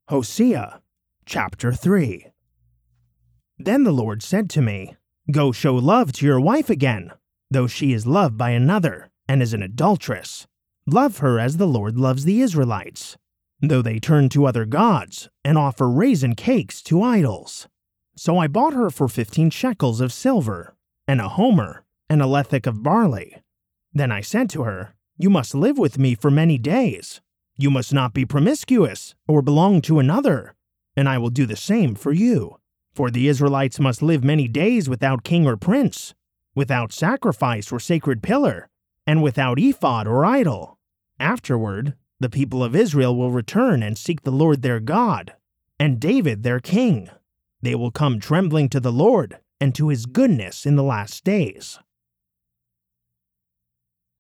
Hosea chapter 3. Then the Lord said to me, Go show love to your wife again, though she is loved by another and is an adulteress. Love her as the Lord loves the Israelites, though they turn to other gods and offer raisin cakes to idols. So I bought her for 15 shekels of silver, and a homer, and a lethek of barley. Then I said to her, You must live with me for many days. You must not be promiscuous or belong to another, and I will do the same for you. For the Israelites must live many days without king or prince, without sacrifice or sacred pillar, and without ephod or idol. Afterward, the people of Israel will return and seek the Lord their God, and David their king. They will come trembling to the Lord and to his goodness in the last days.